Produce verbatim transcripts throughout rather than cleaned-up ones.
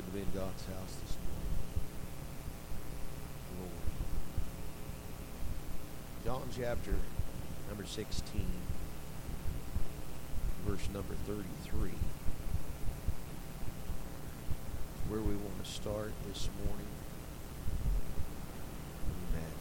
good to be in God's house this morning. Lord. John chapter number sixteen, verse number thirty-three. Is where we want to start this morning. Amen.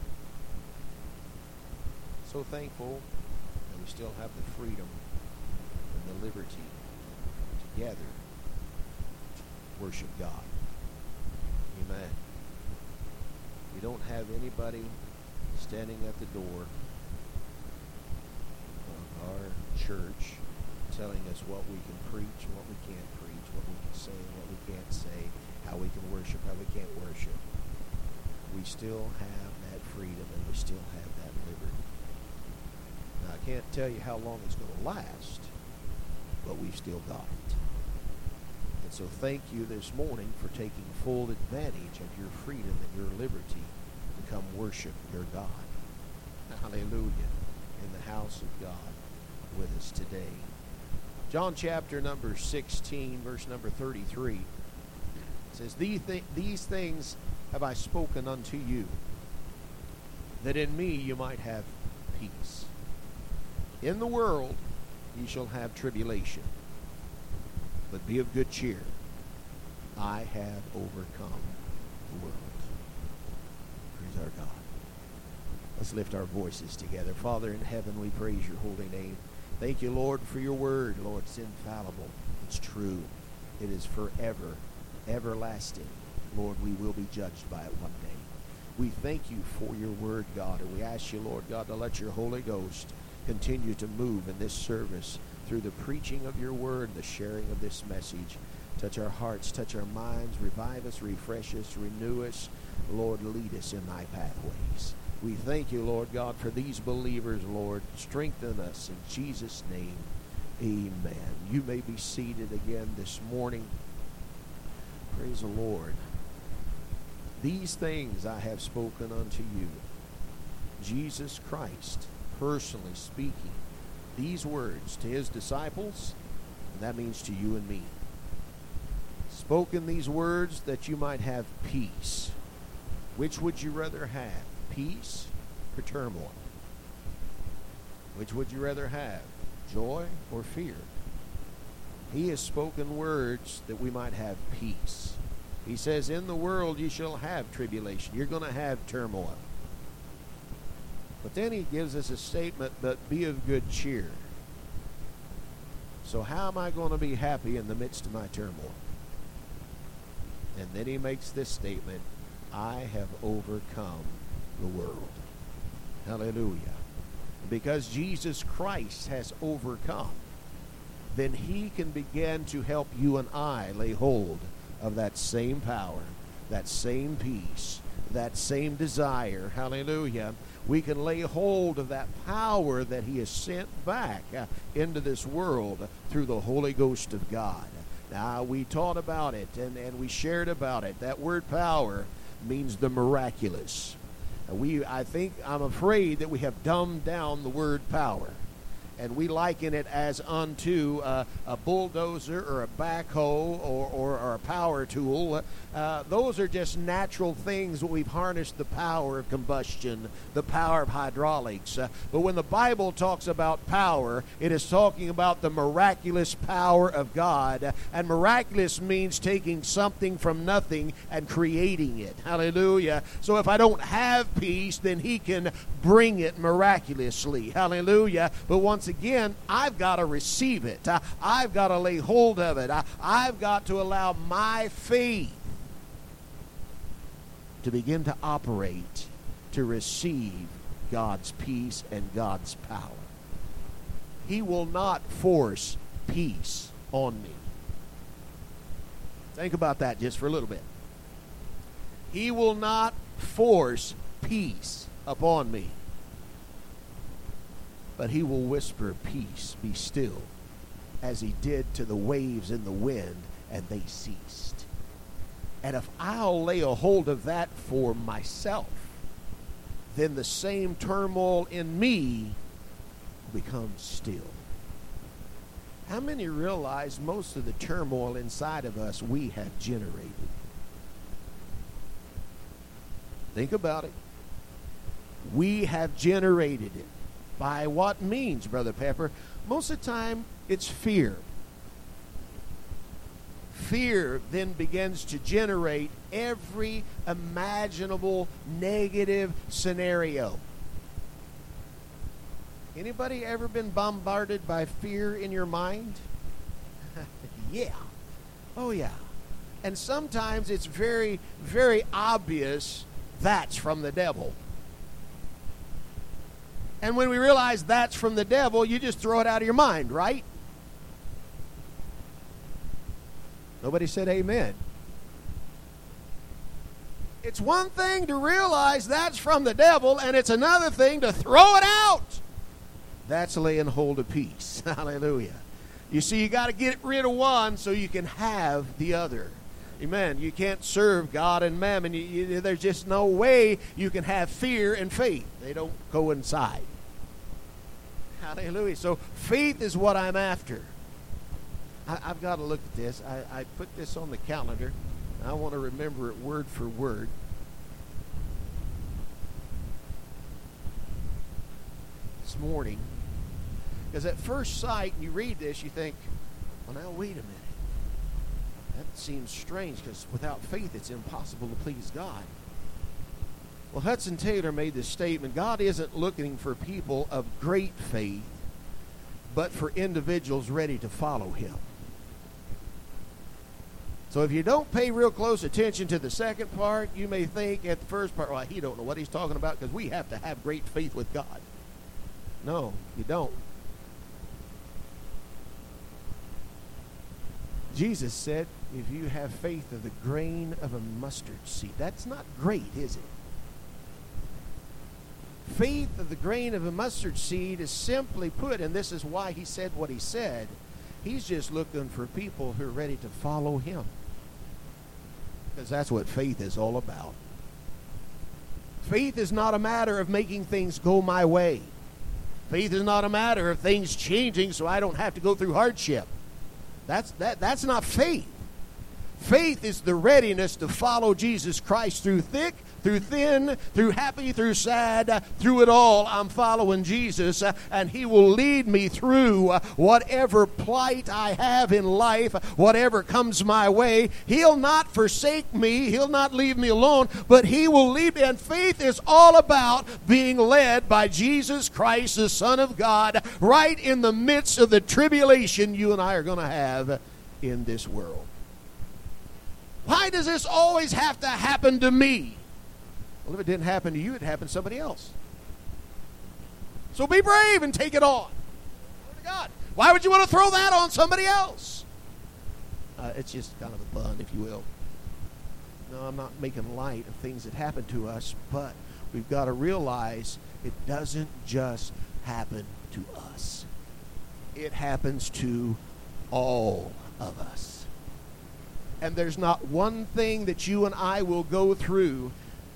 So thankful that we still have the freedom and the liberty together to worship God. Amen. We don't have anybody standing at the door of our church telling us what we can preach and what we can't preach, what we can say and what we can't say, how we can worship, how we can't worship. We still have that freedom and we still have that liberty. Now, I can't tell you how long it's going to last, but we've still got it. And so thank you this morning for taking full advantage of your freedom and your liberty to come worship your God. Hallelujah. In the house of God with us today. John chapter number sixteen, verse number thirty-three says, These, th- these things have I spoken unto you, that in me you might have peace. In the world ye shall have tribulation, but be of good cheer. I have overcome the world. Praise our God. Let's lift our voices together. Father in heaven, we praise your holy name. Thank you, Lord, for your word. Lord, it's infallible. It's true. It is forever, everlasting. Lord, we will be judged by it one day. We thank you for your word, God, and we ask you, Lord God, to let your Holy Ghost continue to move in this service through the preaching of your word, the sharing of this message. Touch our hearts, touch our minds, revive us, refresh us, renew us. Lord, lead us in thy pathways. We thank you, Lord God, for these believers, Lord. Strengthen us in Jesus' name. Amen. You may be seated again this morning. Praise the Lord. These things I have spoken unto you. Jesus Christ, personally speaking these words to his disciples, and that means to you and me. Spoken these words that you might have peace. Which would you rather have? Peace or turmoil? Which would you rather have? Joy or fear? He has spoken words that we might have peace. He says, in the world you shall have tribulation. You're going to have turmoil. But then he gives us a statement, but be of good cheer. So how am I going to be happy in the midst of my turmoil? And then he makes this statement, I have overcome the world. Hallelujah. Because Jesus Christ has overcome, then he can begin to help you and I lay hold of that same power, that same peace, that same desire. Hallelujah. We can lay hold of that power that he has sent back uh, into this world through the Holy Ghost of God. Now, we taught about it and, and we shared about it. That word power means the miraculous. We, I think, I'm afraid that we have dumbed down the word power. And we liken it as unto uh, a bulldozer or a backhoe or, or, or a power tool. Uh, those are just natural things that we've harnessed the power of combustion, the power of hydraulics. Uh, but when the Bible talks about power, it is talking about the miraculous power of God. And miraculous means taking something from nothing and creating it. Hallelujah. So if I don't have peace, then he can bring it miraculously. Hallelujah. But once again, I've got to receive it. I, I've got to lay hold of it. I, I've got to allow my faith to begin to operate to receive God's peace and God's power. He will not force peace on me. Think about that just for a little bit. He will not force peace upon me. But he will whisper, peace, be still, as he did to the waves in the wind, and they ceased. And if I'll lay a hold of that for myself, then the same turmoil in me becomes still. How many realize most of the turmoil inside of us we have generated? Think about it. We have generated it. By what means, Brother Pepper? Most of the time, it's fear. Fear then begins to generate every imaginable negative scenario. Anybody ever been bombarded by fear in your mind? Yeah. Oh, yeah. And sometimes it's very, very obvious that's from the devil. And when we realize that's from the devil, you just throw it out of your mind, right? Nobody said amen. It's one thing to realize that's from the devil, and it's another thing to throw it out. That's laying hold of peace. Hallelujah. You see, you got to get rid of one so you can have the other. Amen. You can't serve God and mammon. You, you, there's just no way you can have fear and faith. They don't coincide. Hallelujah. So faith is what I'm after. I, I've got to look at this. I, I put this on the calendar. I want to remember it word for word. This morning. Because at first sight, you read this, you think, well, now, wait a minute. That seems strange because without faith, it's impossible to please God. Well, Hudson Taylor made this statement, God isn't looking for people of great faith, but for individuals ready to follow him. So if you don't pay real close attention to the second part, you may think at the first part, well, he don't know what he's talking about because we have to have great faith with God. No, you don't. Jesus said, if you have faith of the grain of a mustard seed, that's not great, is it? Faith of the grain of a mustard seed is simply put, and this is why he said what he said, he's just looking for people who are ready to follow him. Because that's what faith is all about. Faith is not a matter of making things go my way. Faith is not a matter of things changing so I don't have to go through hardship. That's, that, that's not faith. Faith is the readiness to follow Jesus Christ through thick, through thin, through happy, through sad, uh, through it all. I'm following Jesus, uh, and he will lead me through uh, whatever plight I have in life, whatever comes my way. He'll not forsake me. He'll not leave me alone, but he will lead me. And faith is all about being led by Jesus Christ, the Son of God, right in the midst of the tribulation you and I are going to have in this world. Why does this always have to happen to me? Well, if it didn't happen to you, it happened to somebody else. So be brave and take it on. Glory to God. Why would you want to throw that on somebody else? Uh, it's just kind of a fun, if you will. No, I'm not making light of things that happen to us, but we've got to realize it doesn't just happen to us. It happens to all of us. And there's not one thing that you and I will go through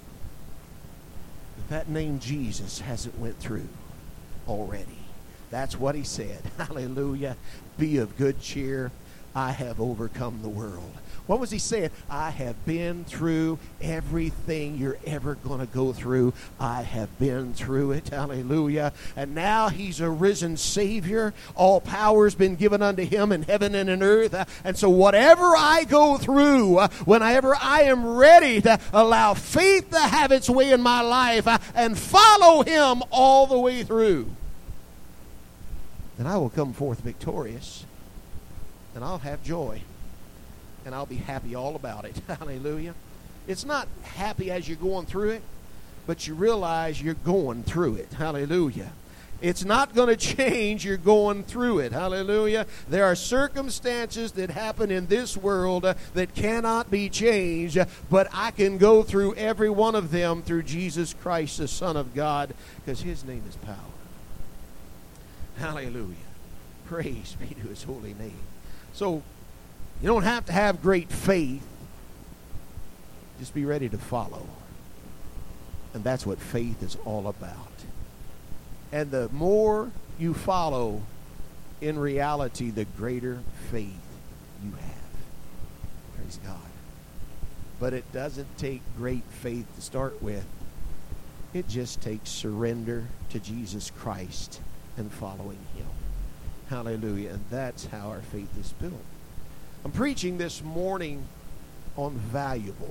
that that name Jesus hasn't went through already. That's what he said. Hallelujah. Be of good cheer. I have overcome the world. What was he saying? I have been through everything you're ever going to go through. I have been through it. Hallelujah. And now he's a risen Savior. All power has been given unto him in heaven and in earth. And so whatever I go through, whenever I am ready to allow faith to have its way in my life and follow him all the way through, then I will come forth victorious. And I'll have joy. And I'll be happy all about it. Hallelujah. It's not happy as you're going through it, but you realize you're going through it. Hallelujah. It's not going to change. You're going through it. Hallelujah. There are circumstances that happen in this world uh, that cannot be changed, uh, but I can go through every one of them through Jesus Christ, the Son of God, because his name is power. Hallelujah. Praise be to his holy name. So, you don't have to have great faith. Just be ready to follow. And that's what faith is all about. And the more you follow, in reality, the greater faith you have. Praise God. But it doesn't take great faith to start with. It just takes surrender to Jesus Christ and following Him. Hallelujah. And that's how our faith is built. I'm preaching this morning on valuable.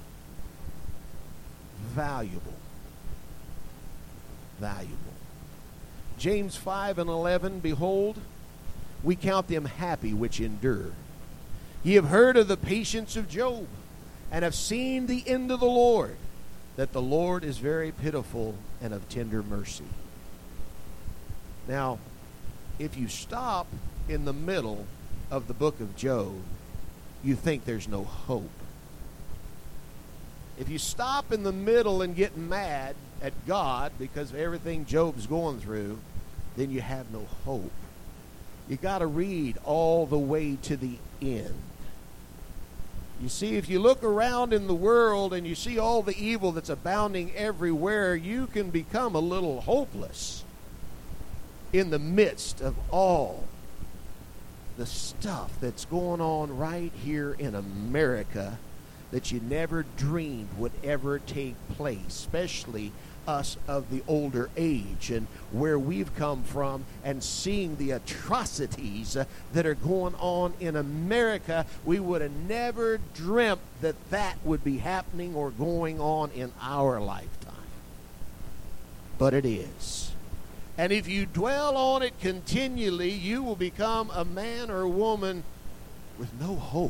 Valuable. Valuable. James five and eleven, behold, we count them happy which endure. Ye have heard of the patience of Job, and have seen the end of the Lord, that the Lord is very pitiful and of tender mercy. Now, if you stop in the middle of the book of Job, you think there's no hope. If you stop in the middle and get mad at God because of everything Job's going through, then you have no hope. You got to read all the way to the end. You see, if you look around in the world and you see all the evil that's abounding everywhere, you can become a little hopeless in the midst of all the stuff that's going on right here in America that you never dreamed would ever take place, especially us of the older age and where we've come from and seeing the atrocities uh, that are going on in America. We would have never dreamt that that would be happening or going on in our lifetime. But it is. And if you dwell on it continually, you will become a man or a woman with no hope.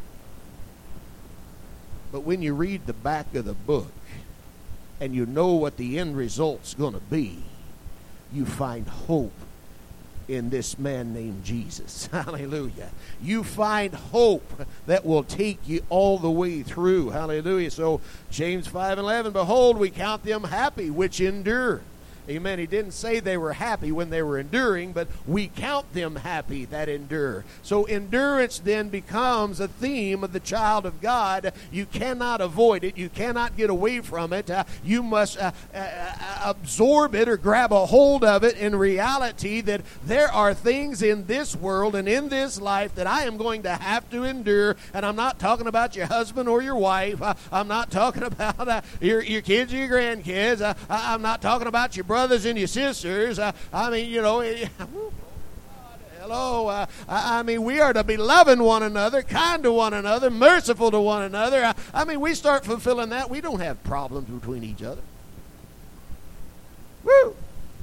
But when you read the back of the book and you know what the end result's going to be, you find hope in this man named Jesus. Hallelujah. You find hope that will take you all the way through. Hallelujah. So James five and eleven, behold, we count them happy which endure. Amen. He didn't say they were happy when they were enduring, but we count them happy that endure. So endurance then becomes a theme of the child of God. You cannot avoid it. You cannot get away from it. Uh, you must uh, uh, absorb it or grab a hold of it in reality that there are things in this world and in this life that I am going to have to endure. And I'm not talking about your husband or your wife. Uh, I'm not talking about uh, your, your kids or your grandkids. Uh, I'm not talking about your brothers and your sisters. Uh, I mean, you know, it, hello. Uh, I, I mean, we are to be loving one another, kind to one another, merciful to one another. Uh, I mean, we start fulfilling that, we don't have problems between each other. Woo!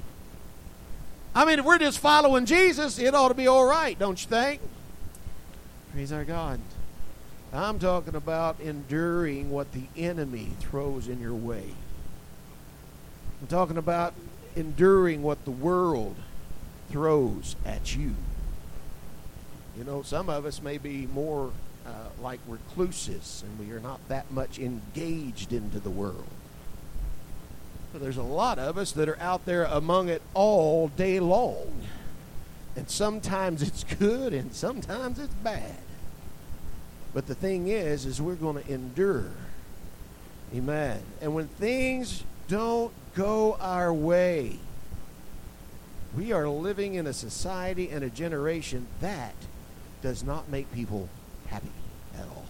I mean, if we're just following Jesus, it ought to be all right, don't you think? Praise our God. I'm talking about enduring what the enemy throws in your way. I'm talking about enduring what the world throws at you. You know, some of us may be more uh, like recluses, and we are not that much engaged into the world. But there's a lot of us that are out there among it all day long. And sometimes it's good, and sometimes it's bad. But the thing is, is we're going to endure. Amen. And when things don't go our way, we are living in a society and a generation that does not make people happy at all.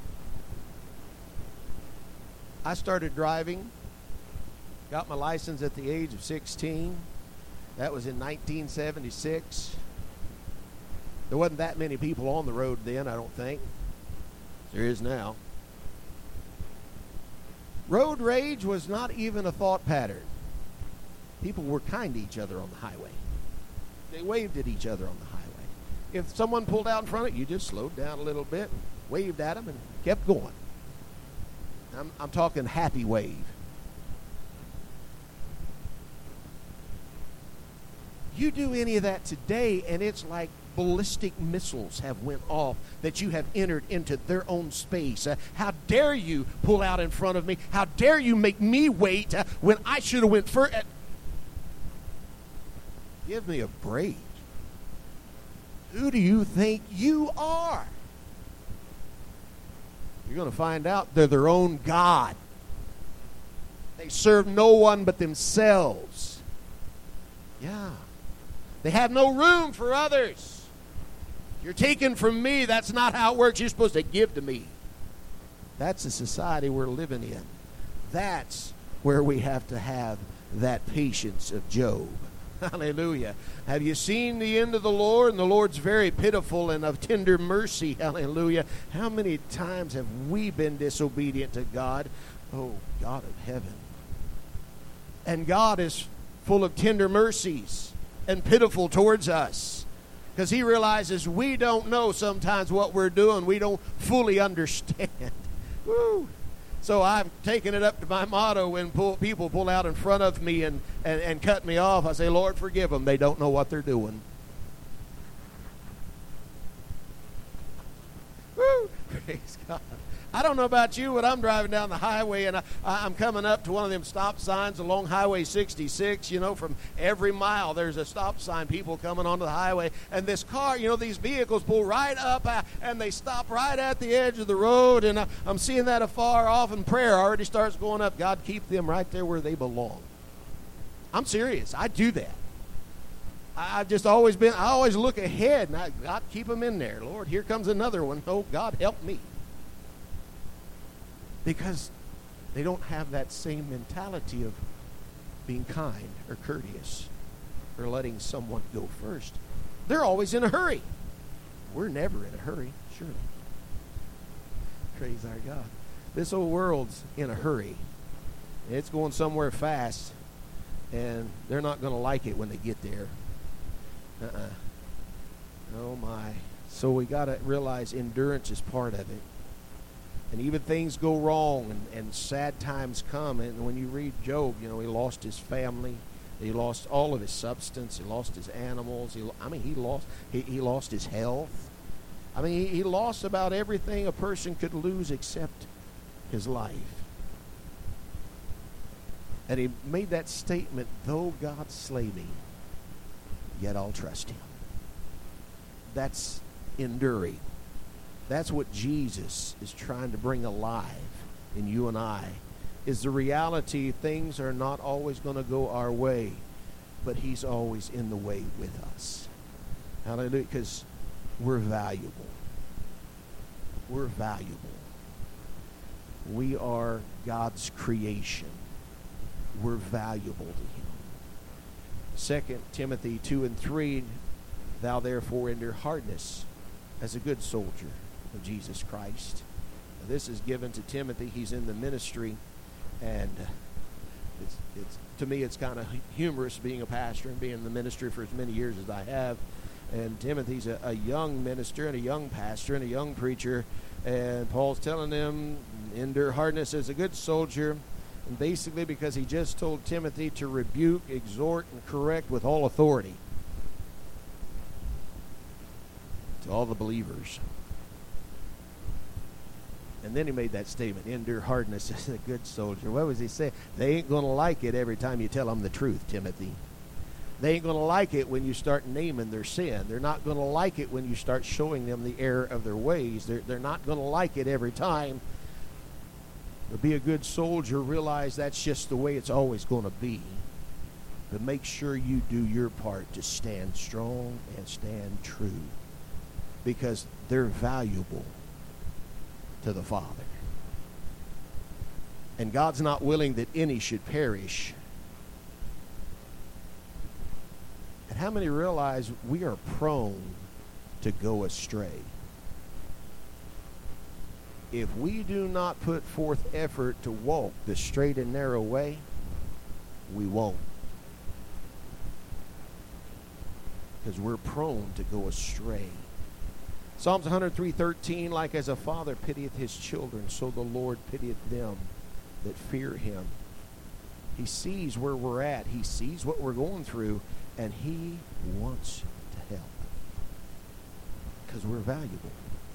I started driving, got my license at the age of sixteen. That was in nineteen seventy-six. There wasn't that many people on the road then, I don't think. There is now. Road rage was not even a thought pattern. People were kind to each other on the highway. They waved at each other on the highway. If someone pulled out in front of you, you just slowed down a little bit, waved at them, and kept going. I'm, I'm talking happy wave. You do any of that today, and it's like ballistic missiles have went off that you have entered into their own space. Uh, how dare you pull out in front of me? How dare you make me wait uh, when I should have went first? Uh, give me a break. Who do you think you are? You're going to find out they're their own God. They serve no one but themselves. Yeah. They have no room for others. You're taken from me. That's not how it works. You're supposed to give to me. That's the society we're living in. That's where we have to have that patience of Job. Hallelujah. Have you seen the end of the Lord? And the Lord's very pitiful and of tender mercy. Hallelujah. How many times have we been disobedient to God? Oh, God of heaven. And God is full of tender mercies and pitiful towards us, because he realizes we don't know sometimes what we're doing. We don't fully understand. Woo. So I've taken it up to my motto when pull, people pull out in front of me and, and, and cut me off. I say, Lord, forgive them. They don't know what they're doing. Woo! Praise God. I don't know about you, but I'm driving down the highway, and I, I'm coming up to one of them stop signs along Highway sixty-six. You know, from every mile there's a stop sign, people coming onto the highway. And this car, you know, these vehicles pull right up, uh, and they stop right at the edge of the road. And uh, I'm seeing that afar off, and prayer already starts going up. God, keep them right there where they belong. I'm serious. I do that. I, I've just always been, I always look ahead, and I, God, keep them in there. Lord, here comes another one. Oh, God, help me. Because they don't have that same mentality of being kind or courteous or letting someone go first. They're always in a hurry. We're never in a hurry, surely. Praise our God. This old world's in a hurry. It's going somewhere fast, and they're not going to like it when they get there. Uh-uh. Oh, my. So we got to realize endurance is part of it. And even things go wrong, and, and sad times come. And when you read Job, you know, he lost his family. He lost all of his substance. He lost his animals. He, I mean, he lost he, he lost his health. I mean, he, he lost about everything a person could lose except his life. And he made that statement, though God slay me, yet I'll trust him. That's enduring. That's what Jesus is trying to bring alive in you and I, is the reality things are not always going to go our way, but he's always in the way with us. Hallelujah, because we're valuable. We're valuable. We are God's creation. We're valuable to him. Second Timothy two and three, thou therefore endure hardness as a good soldier of Jesus Christ. Now, this is given to Timothy. He's in the ministry, and it's, it's to me it's kind of humorous being a pastor and being in the ministry for as many years as I have. And Timothy's a, a young minister and a young pastor and a young preacher, and Paul's telling him endure hardness as a good soldier, and basically because he just told Timothy to rebuke, exhort, and correct with all authority to all the believers. And then he made that statement, endure hardness as a good soldier. What was he saying? They ain't going to like it every time you tell them the truth, Timothy. They ain't going to like it when you start naming their sin. They're not going to like it when you start showing them the error of their ways. They're, they're not going to like it every time. To be a good soldier, realize that's just the way it's always going to be. But make sure you do your part to stand strong and stand true, because they're valuable to the Father. And God's not willing that any should perish. And how many realize we are prone to go astray? If we do not put forth effort to walk the straight and narrow way, we won't. Because we're prone to go astray. Psalms one oh three thirteen, like as a father pitieth his children, so the Lord pitieth them that fear him. He sees where we're at. He sees what we're going through, and he wants to help. Because we're valuable.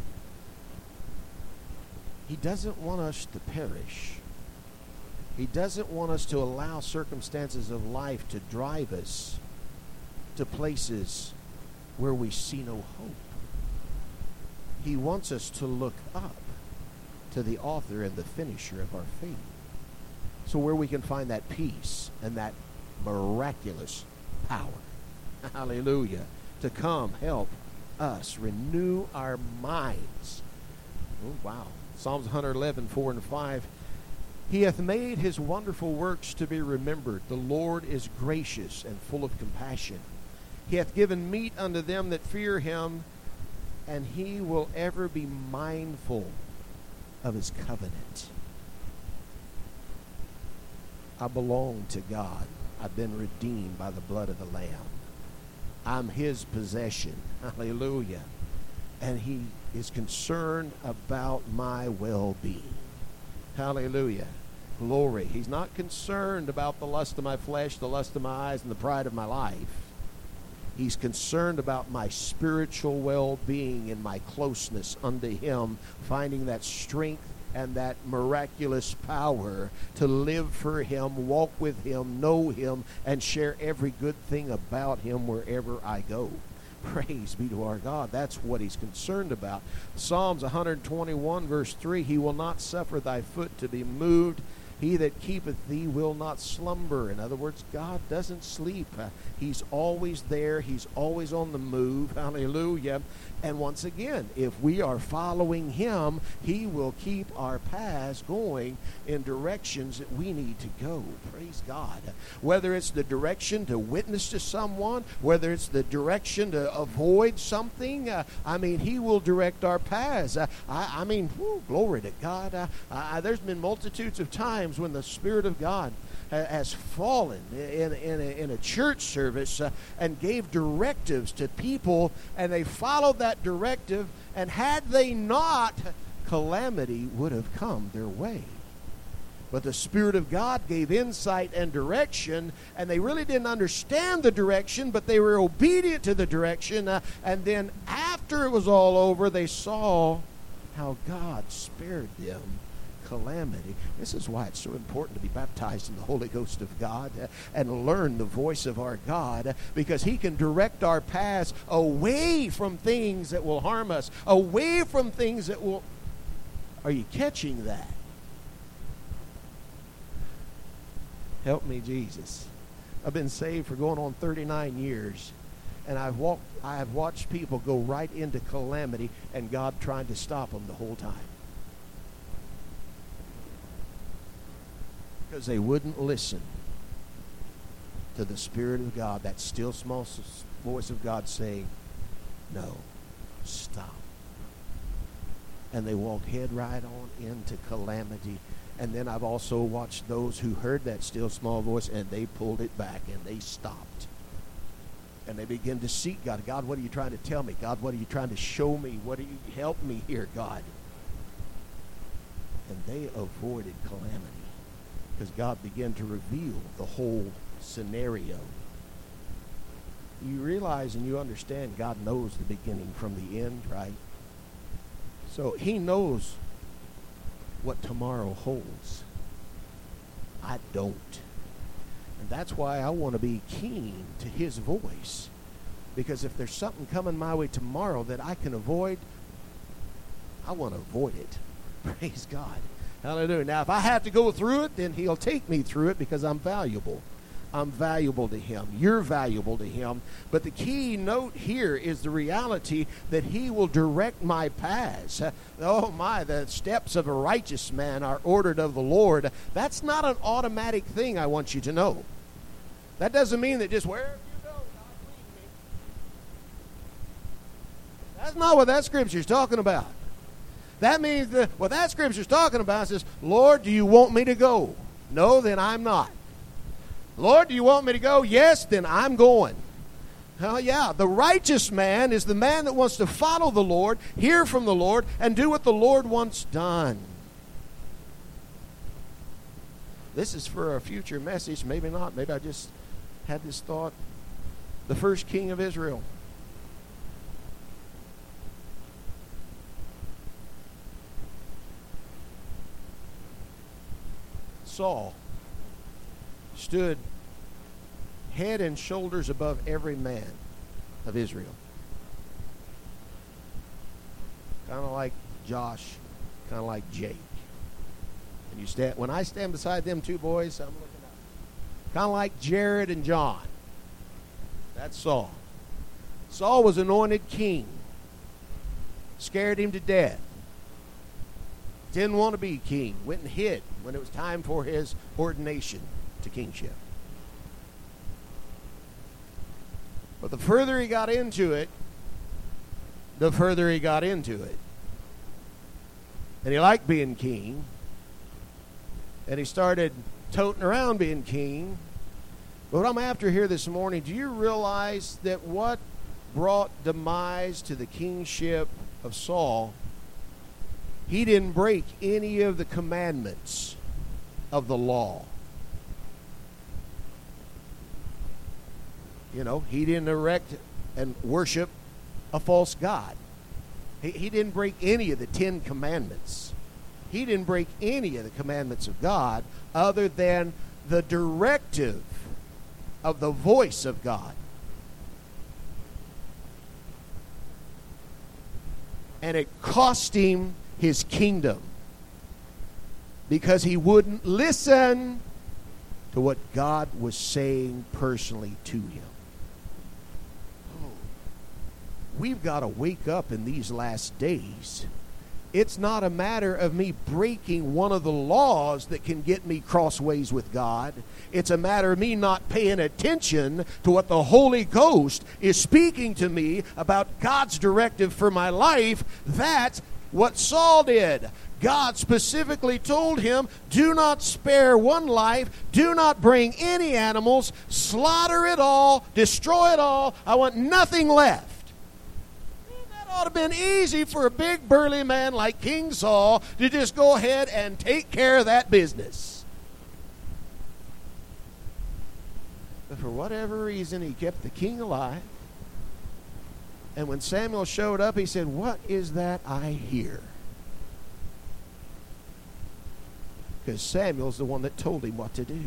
He doesn't want us to perish. He doesn't want us to allow circumstances of life to drive us to places where we see no hope. He wants us to look up to the author and the finisher of our faith. So where we can find that peace and that miraculous power Hallelujah. To come help us renew our minds. Oh, wow. Psalms one eleven, four and five. He hath made his wonderful works to be remembered. The Lord is gracious and full of compassion. He hath given meat unto them that fear him, and he will ever be mindful of his covenant. I belong to God. I've been redeemed by the blood of the Lamb. I'm his possession. Hallelujah. And he is concerned about my well-being. Hallelujah. Glory. He's not concerned about the lust of my flesh, the lust of my eyes, and the pride of my life. He's concerned about my spiritual well-being and my closeness unto him, finding that strength and that miraculous power to live for him, walk with him, know him, and share every good thing about him wherever I go. Praise be to our God. That's what he's concerned about. Psalms one twenty-one, verse three, he will not suffer thy foot to be moved. He that keepeth thee will not slumber. In other words, God doesn't sleep. Uh, he's always there. He's always on the move. Hallelujah. And once again, if we are following him, he will keep our paths going in directions that we need to go. Praise God. Whether it's the direction to witness to someone, whether it's the direction to avoid something, uh, I mean, he will direct our paths. Uh, I, I mean, whew, glory to God. Uh, uh, there's been multitudes of times when the Spirit of God has fallen in, in, a, in a church service uh, and gave directives to people, and they followed that directive, and had they not, calamity would have come their way. But the Spirit of God gave insight and direction, and they really didn't understand the direction, but they were obedient to the direction, uh, and then after it was all over, they saw how God spared them calamity. This is why it's so important to be baptized in the Holy Ghost of God uh, and learn the voice of our God, uh, because he can direct our paths away from things that will harm us, away from things that will... Are you catching that? Help me, Jesus. I've been saved for going on thirty-nine years, and I've walked I have watched people go right into calamity, and God trying to stop them the whole time. Because they wouldn't listen to the Spirit of God, that still small voice of God saying, no, stop. And they walked head right on into calamity. And then I've also watched those who heard that still small voice, and they pulled it back and they stopped. And they begin to seek God. God, what are you trying to tell me? God, what are you trying to show me? What do you help me here, God? And they avoided calamity, because God began to reveal the whole scenario. You realize and you understand God knows the beginning from the end, right? So he knows what tomorrow holds. I don't. And that's why I want to be keen to his voice. Because if there's something coming my way tomorrow that I can avoid, I want to avoid it. Praise God. Hallelujah. Now, if I have to go through it, then he'll take me through it, because I'm valuable. I'm valuable to him. You're valuable to him. But the key note here is the reality that he will direct my paths. Oh my, the steps of a righteous man are ordered of the Lord. That's not an automatic thing, I want you to know. That doesn't mean that just wherever you go, God lead me. That's not what that scripture is talking about. That means that what that scripture is talking about is, Lord, do you want me to go? No, then I'm not. Lord, do you want me to go? Yes, then I'm going. Oh, yeah. The righteous man is the man that wants to follow the Lord, hear from the Lord, and do what the Lord wants done. This is for a future message. Maybe not. Maybe I just had this thought. The first king of Israel. Saul stood head and shoulders above every man of Israel. Kind of like Josh, kind of like Jake. And you stand, when I stand beside them two boys, I'm looking up. Kind of like Jared and John. That's Saul. Saul was anointed king. Scared him to death. Didn't want to be king. Went and hid when it was time for his ordination to kingship. But the further he got into it, the further he got into it. And he liked being king. And he started toting around being king. But what I'm after here this morning, do you realize that what brought demise to the kingship of Saul, he didn't break any of the commandments of the law. You know, he didn't erect and worship a false god. He, he didn't break any of the Ten Commandments. He didn't break any of the commandments of God other than the directive of the voice of God. And it cost him his kingdom because he wouldn't listen to what God was saying personally to him. Oh, we've got to wake up in these last days. It's not a matter of me breaking one of the laws that can get me crossways with God. It's a matter of me not paying attention to what the Holy Ghost is speaking to me about God's directive for my life. That's what Saul did. God specifically told him, do not spare one life, do not bring any animals, slaughter it all, destroy it all. I want nothing left. Ought to have been easy for a big burly man like King Saul to just go ahead and take care of that business. But for whatever reason, he kept the king alive. And when Samuel showed up, he said, what is that I hear? Because Samuel's the one that told him what to do.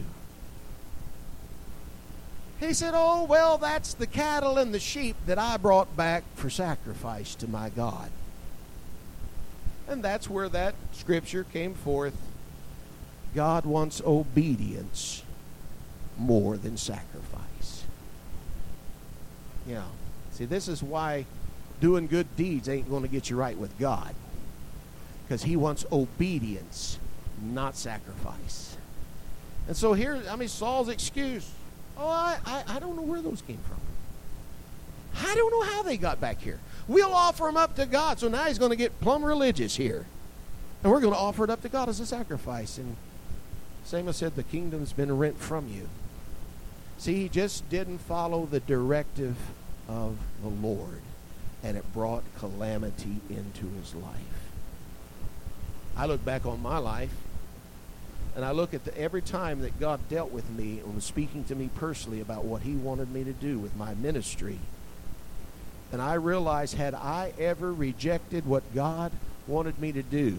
He said, oh, well, that's the cattle and the sheep that I brought back for sacrifice to my God. And that's where that scripture came forth. God wants obedience more than sacrifice. You know, see, this is why doing good deeds ain't going to get you right with God. Because he wants obedience, not sacrifice. And so here, I mean, Saul's excuse. Oh, I, I, I don't know where those came from. I don't know how they got back here. We'll offer them up to God. So now he's going to get plumb religious here. And we're going to offer it up to God as a sacrifice. And Samuel said, the kingdom's been rent from you. See, he just didn't follow the directive of the Lord. And it brought calamity into his life. I look back on my life. And I look at the, every time that God dealt with me and was speaking to me personally about what he wanted me to do with my ministry. And I realized, had I ever rejected what God wanted me to do,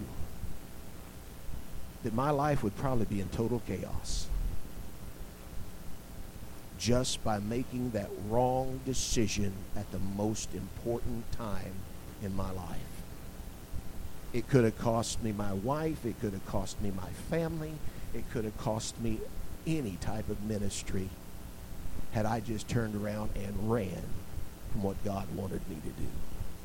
that my life would probably be in total chaos. Just by making that wrong decision at the most important time in my life. It could have cost me my wife. It could have cost me my family. It could have cost me any type of ministry had I just turned around and ran from what God wanted me to do.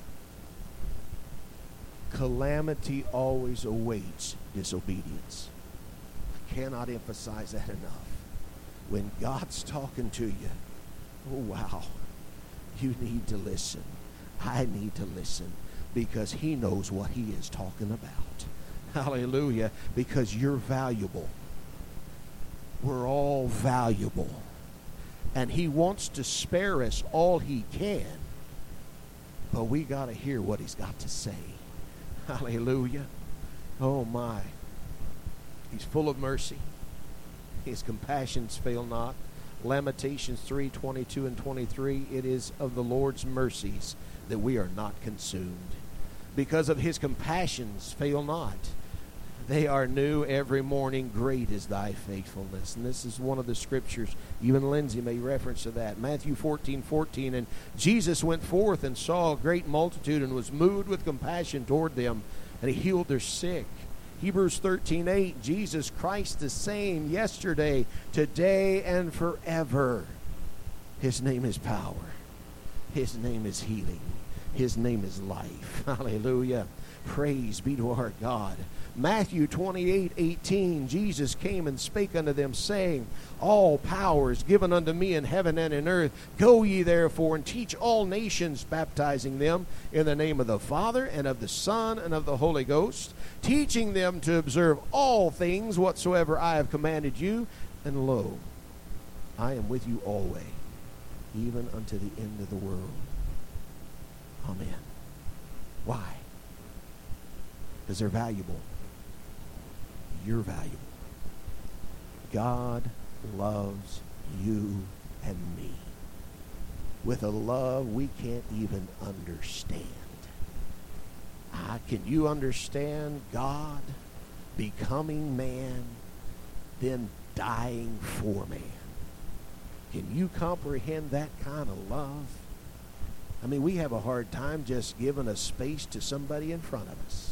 Calamity always awaits disobedience. I cannot emphasize that enough. When God's talking to you, oh wow, you need to listen. I need to listen. Because he knows what he is talking about. Hallelujah. Because you're valuable. We're all valuable. And he wants to spare us all he can. But we got to hear what he's got to say. Hallelujah. Oh my. He's full of mercy. His compassions fail not. Lamentations three, twenty-two and twenty-three. It is of the Lord's mercies that we are not consumed. Because of his compassions fail not. They are new every morning. Great is thy faithfulness. And this is one of the scriptures. Even Lindsay made reference to that. Matthew fourteen, fourteen. And Jesus went forth and saw a great multitude and was moved with compassion toward them. And he healed their sick. Hebrews thirteen, eight. Jesus Christ the same yesterday, today, and forever. His name is power. His name is healing. His name is life. Hallelujah. Praise be to our God. Matthew twenty-eight eighteen, Jesus came and spake unto them, saying, all power is given unto me in heaven and in earth. Go ye therefore and teach all nations, baptizing them in the name of the Father and of the Son and of the Holy Ghost, teaching them to observe all things whatsoever I have commanded you. And lo, I am with you always, even unto the end of the world. Amen. Why? Because they're valuable. You're valuable. God loves you and me with a love we can't even understand. Ah, can you understand God becoming man, then dying for man? Can you comprehend that kind of love? I mean, we have a hard time just giving a space to somebody in front of us.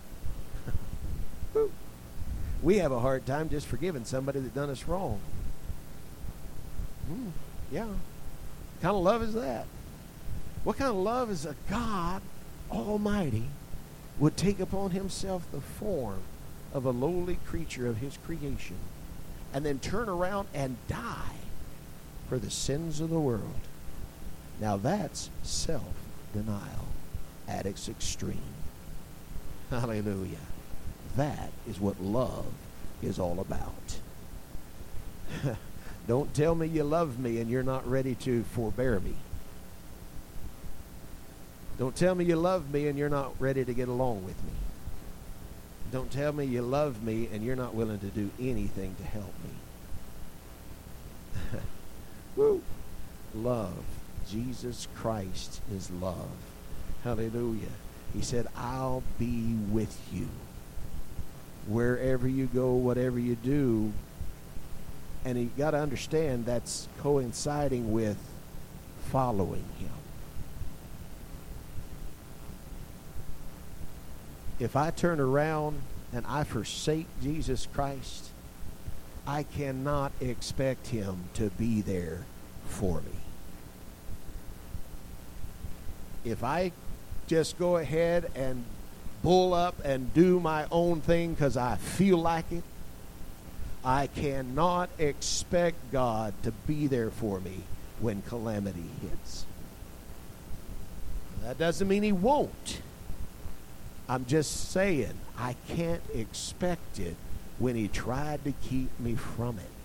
We have a hard time just forgiving somebody that done us wrong. Mm, yeah. What kind of love is that? What kind of love is a God Almighty would take upon himself the form of a lowly creature of his creation and then turn around and die for the sins of the world? Now that's self-denial at its extreme. Hallelujah. That is what love is all about. Don't tell me you love me and you're not ready to forbear me. Don't tell me you love me and you're not ready to get along with me. Don't tell me you love me and you're not willing to do anything to help me. Woo. Love. Jesus Christ is love. Hallelujah. He said, I'll be with you wherever you go, whatever you do. And you got to understand that's coinciding with following him. If I turn around and I forsake Jesus Christ, I cannot expect him to be there for me. If I just go ahead and bull up and do my own thing because I feel like it, I cannot expect God to be there for me when calamity hits. That doesn't mean he won't. I'm just saying I can't expect it when he tried to keep me from it.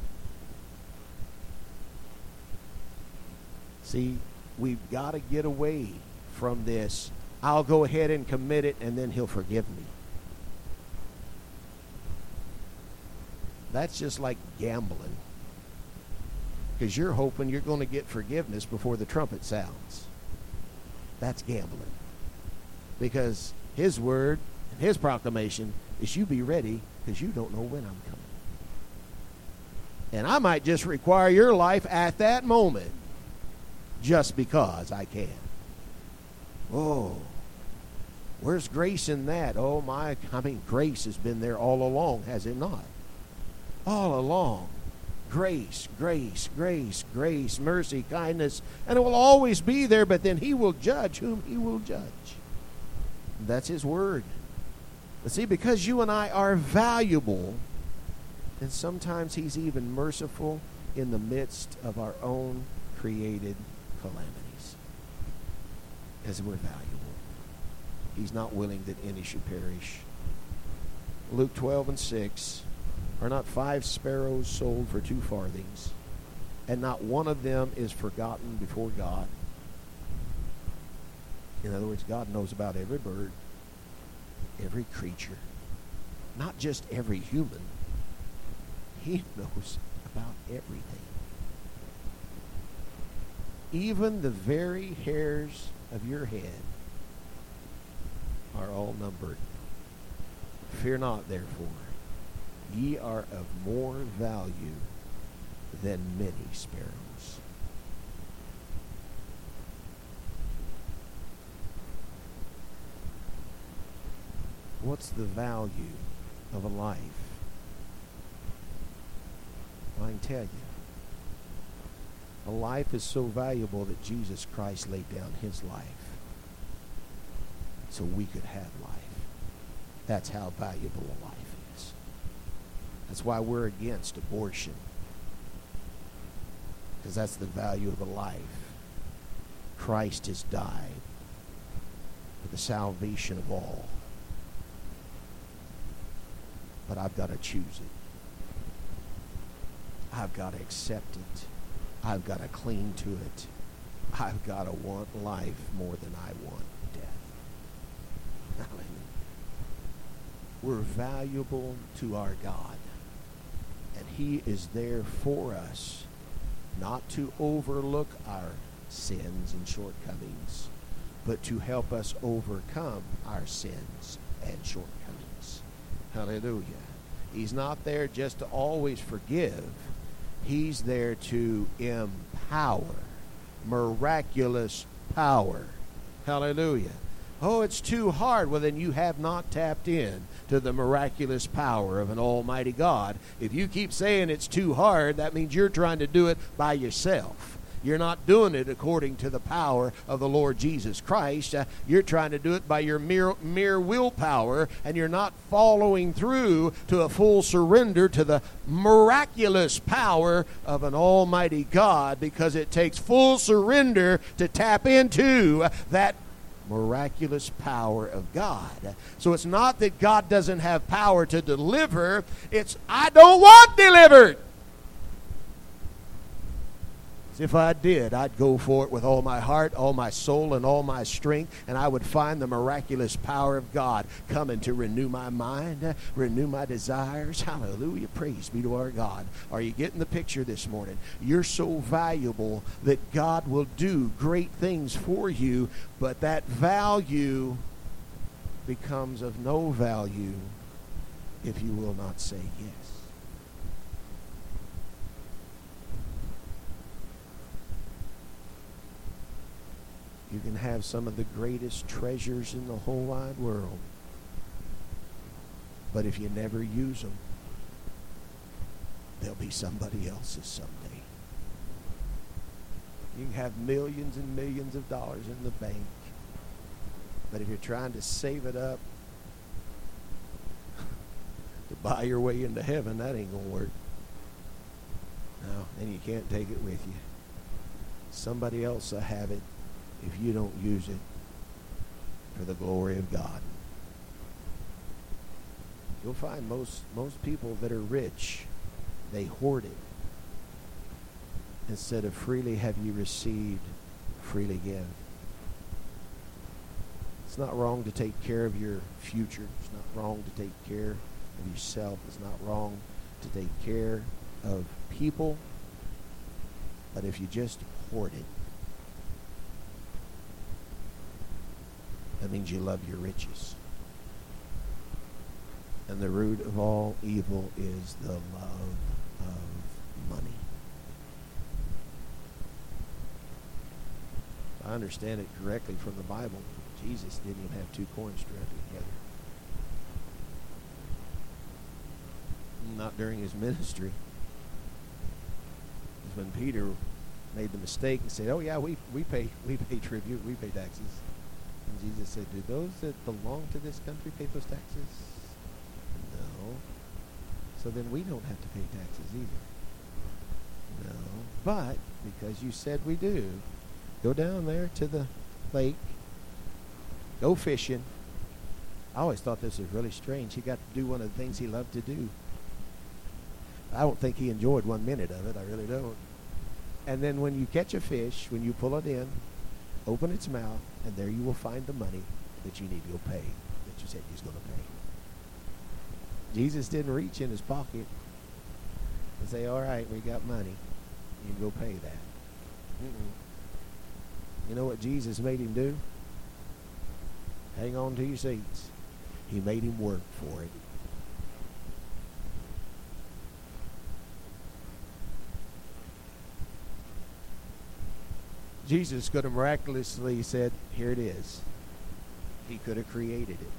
See, we've got to get away from this. I'll go ahead and commit it and then he'll forgive me. That's just like gambling. Because you're hoping you're going to get forgiveness before the trumpet sounds. That's gambling. Because his word and his proclamation is you be ready because you don't know when I'm coming. And I might just require your life at that moment just because I can. Oh, where's grace in that? Oh, my, I mean, grace has been there all along, has it not? All along. Grace, grace, grace, grace, mercy, kindness, and it will always be there, but then he will judge whom he will judge. That's his word. But see, because you and I are valuable, and sometimes he's even merciful in the midst of our own created calamities. Because we're valuable. He's not willing that any should perish. Luke twelve and six, are not five sparrows sold for two farthings, and not one of them is forgotten before God? In other words, God knows about every bird, every creature, not just every human. He knows about everything. Even the very hairs of your head are all numbered. Fear not, therefore. Ye are of more value than many sparrows. What's the value of a life? Well, I can tell you. A life is so valuable that Jesus Christ laid down his life so we could have life. That's how valuable a life is. That's why we're against abortion. Because that's the value of a life. Christ has died for the salvation of all. But I've got to choose it. I've got to accept it. I've got to cling to it. I've got to want life more than I want death. Hallelujah. We're valuable to our God. And he is there for us, not to overlook our sins and shortcomings, but to help us overcome our sins and shortcomings. Hallelujah. He's not there just to always forgive. He's there to empower. Miraculous power. Hallelujah. Oh, it's too hard. Well, then you have not tapped in to the miraculous power of an almighty God. If you keep saying it's too hard, that means you're trying to do it by yourself. You're not doing it according to the power of the Lord Jesus Christ. Uh, you're trying to do it by your mere, mere willpower, and you're not following through to a full surrender to the miraculous power of an almighty God, because it takes full surrender to tap into that miraculous power of God. So it's not that God doesn't have power to deliver. It's, I don't want delivered. If I did, I'd go for it with all my heart, all my soul, and all my strength, and I would find the miraculous power of God coming to renew my mind, uh, renew my desires. Hallelujah. Praise be to our God. Are you getting the picture this morning? You're so valuable that God will do great things for you, but that value becomes of no value if you will not say yes. You can have some of the greatest treasures in the whole wide world, but if you never use them, they'll be somebody else's someday. You can have millions and millions of dollars in the bank, but if you're trying to save it up to buy your way into heaven, that ain't going to work. No, and you can't take it with you. Somebody else will have it if you don't use it for the glory of God. You'll find most most people that are rich, they hoard it. Instead of freely have you received, freely give. It's not wrong to take care of your future. It's not wrong to take care of yourself. It's not wrong to take care of people. But if you just hoard it, that means you love your riches. And the root of all evil is the love of money. If I understand it correctly from the Bible, Jesus didn't even have two coins strapped together. Not during his ministry. Because when Peter made the mistake and said, oh yeah, we, we pay we pay tribute, we pay taxes. And Jesus said, do those that belong to this country pay those taxes? No. So then we don't have to pay taxes either. No. But because you said we do, go down there to the lake, go fishing. I always thought this was really strange. He got to do one of the things he loved to do. I don't think he enjoyed one minute of it. I really don't. And then when you catch a fish, when you pull it in, open its mouth, and there you will find the money that you need to go pay, that you said you was going to pay. Jesus didn't reach in his pocket and say, all right, we got money. You can go pay that. Mm-mm. You know what Jesus made him do? Hang on to your seats. He made him work for it. Jesus could have miraculously said, here it is. He could have created it.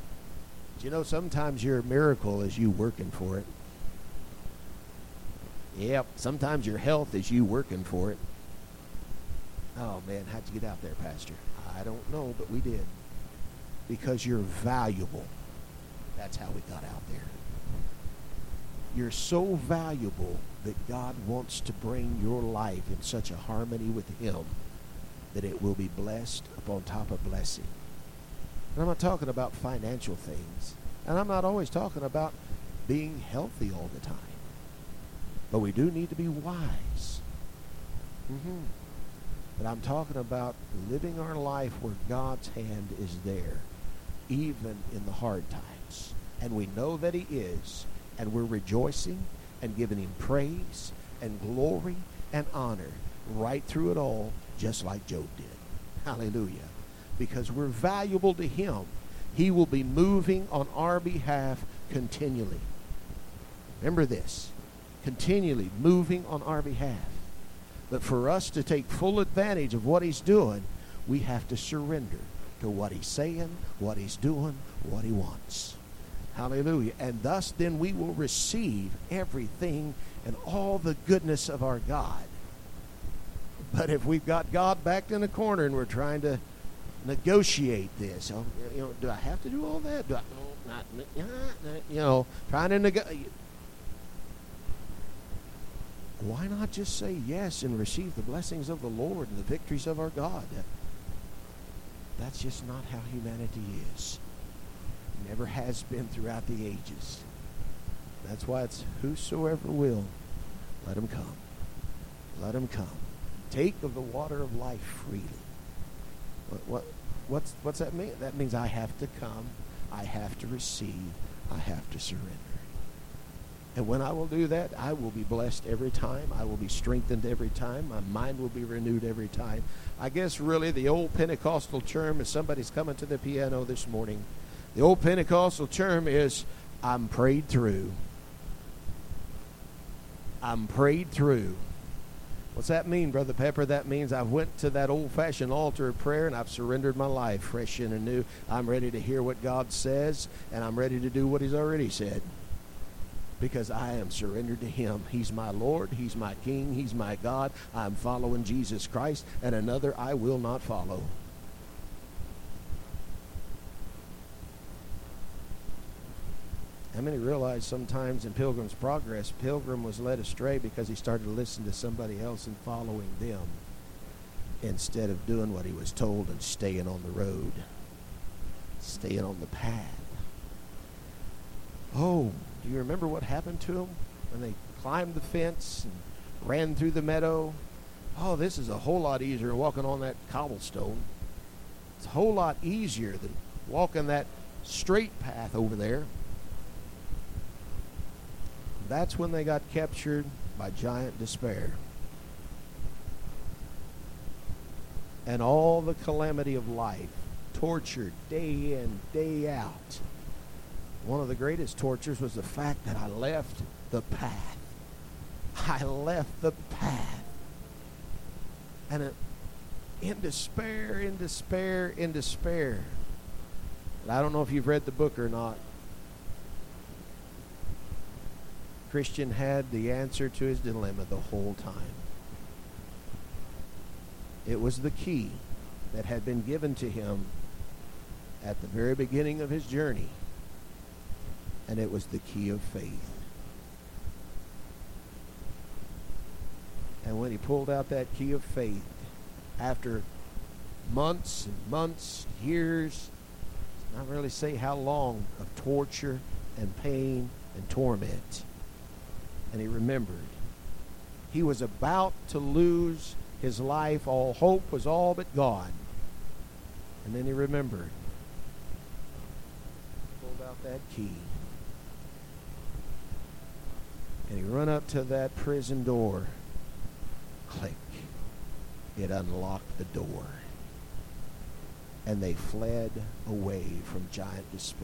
But you know, sometimes your miracle is you working for it. Yep, sometimes your health is you working for it. Oh, man, how'd you get out there, Pastor? I don't know, but we did. Because you're valuable. That's how we got out there. You're so valuable that God wants to bring your life in such a harmony with Him that it will be blessed upon top of blessing. And I'm not talking about financial things. And I'm not always talking about being healthy all the time. But we do need to be wise. Mm-hmm. But I'm talking about living our life where God's hand is there, even in the hard times. And we know that He is. And we're rejoicing and giving Him praise and glory and honor right through it all, just like Job did. Hallelujah. Because we're valuable to Him. He will be moving on our behalf continually. Remember this. Continually moving on our behalf. But for us to take full advantage of what He's doing, we have to surrender to what He's saying, what He's doing, what He wants. Hallelujah. And thus then we will receive everything and all the goodness of our God. But if we've got God backed in a corner and we're trying to negotiate this, oh, you know, do I have to do all that? Do I, no, not, you know, trying to negotiate. Why not just say yes and receive the blessings of the Lord and the victories of our God? That's just not how humanity is. Never has been throughout the ages. That's why it's whosoever will, let him come. Let him come. Take of the water of life freely. What, what, what's, what's that mean? That means I have to come. I have to receive. I have to surrender. And when I will do that, I will be blessed every time. I will be strengthened every time. My mind will be renewed every time. I guess really the old Pentecostal term, as somebody's coming to the piano this morning, the old Pentecostal term is, I'm prayed through. I'm prayed through. What's that mean, Brother Pepper? That means I went to that old-fashioned altar of prayer and I've surrendered my life fresh and anew. I'm ready to hear what God says, and I'm ready to do what He's already said. Because I am surrendered to Him. He's my Lord. He's my King. He's my God. I'm following Jesus Christ, and another I will not follow. How many realize sometimes in Pilgrim's Progress, Pilgrim was led astray because he started to listen to somebody else and following them instead of doing what he was told and staying on the road, staying on the path. Oh, do you remember what happened to them when they climbed the fence and ran through the meadow? Oh, this is a whole lot easier than walking on that cobblestone. It's a whole lot easier than walking that straight path over there. That's when they got captured by giant despair. And all the calamity of life, tortured day in, day out. One of the greatest tortures was the fact that I left the path. I left the path. And it, in despair, in despair, in despair. And I don't know if you've read the book or not. Christian had the answer to his dilemma the whole time. It was the key that had been given to him at the very beginning of his journey. And it was the key of faith. And when he pulled out that key of faith, after months and months, years, not really say how long, of torture and pain and torment, and he remembered. He was about to lose his life. All hope was all but gone. And then he remembered. Pulled out that key. And he run up to that prison door. Click. It unlocked the door. And they fled away from giant despair.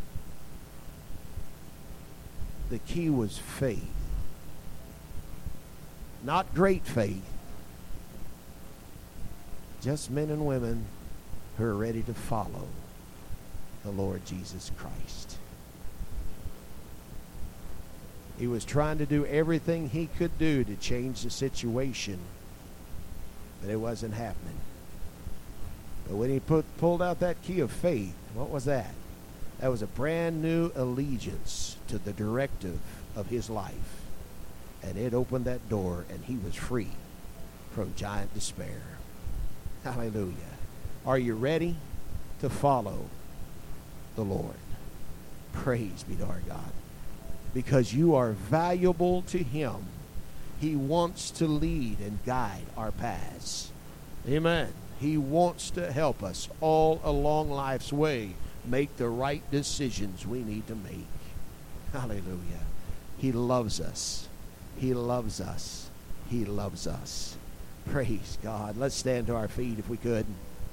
The key was faith. Not great faith. Just men and women who are ready to follow the Lord Jesus Christ. He was trying to do everything he could do to change the situation, but it wasn't happening. But when he put, pulled out that key of faith, what was that? That was a brand new allegiance to the directive of his life. And it opened that door, and he was free from giant despair. Hallelujah. Are you ready to follow the Lord? Praise be to our God. Because you are valuable to him. He wants to lead and guide our paths. Amen. He wants to help us all along life's way make the right decisions we need to make. Hallelujah. He loves us. He loves us. He loves us. Praise God. Let's stand to our feet if we could.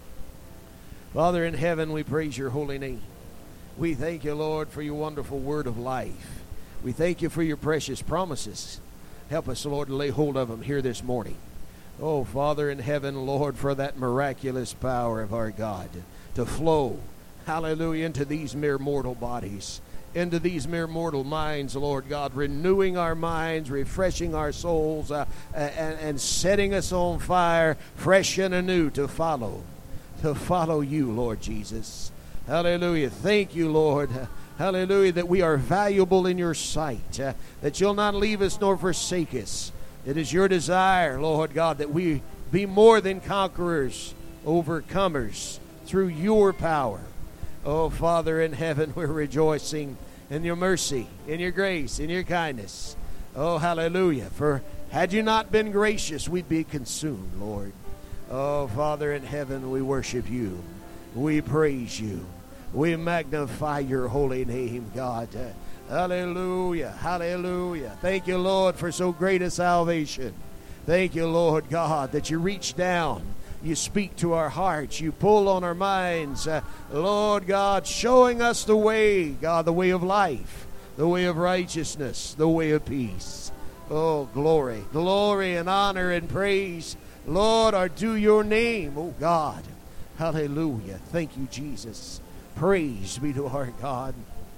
Father in heaven, we praise your holy name. We thank you, Lord, for your wonderful word of life. We thank you for your precious promises. Help us, Lord, to lay hold of them here this morning. Oh, Father in heaven, Lord, for that miraculous power of our God to flow, hallelujah, into these mere mortal bodies, into these mere mortal minds, Lord God, renewing our minds, refreshing our souls, uh, and, and setting us on fire, fresh and anew to follow, to follow you, Lord Jesus. Hallelujah. Thank you, Lord. Hallelujah, that we are valuable in your sight, uh, that you'll not leave us nor forsake us. It is your desire, Lord God, that we be more than conquerors, overcomers through your power. Oh, Father in heaven, we're rejoicing in your mercy, in your grace, in your kindness. Oh, hallelujah. For had you not been gracious, we'd be consumed, Lord. Oh, Father in heaven, we worship you. We praise you. We magnify your holy name, God. Hallelujah. Hallelujah. Thank you, Lord, for so great a salvation. Thank you, Lord God, that you reach down. You speak to our hearts. You pull on our minds. Uh, Lord God, showing us the way, God, the way of life, the way of righteousness, the way of peace. Oh, glory, glory and honor and praise, Lord, are due your name, oh God. Hallelujah. Thank you, Jesus. Praise be to our God.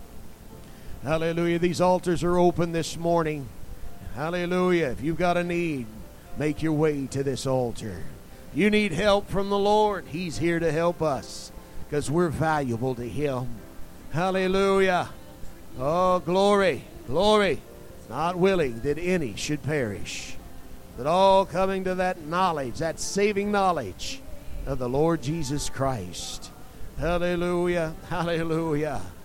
Hallelujah. These altars are open this morning. Hallelujah. If you've got a need, make your way to this altar. You need help from the Lord. He's here to help us because we're valuable to him. Hallelujah. Oh, glory, glory. Not willing that any should perish, but all coming to that knowledge, that saving knowledge of the Lord Jesus Christ. Hallelujah, hallelujah.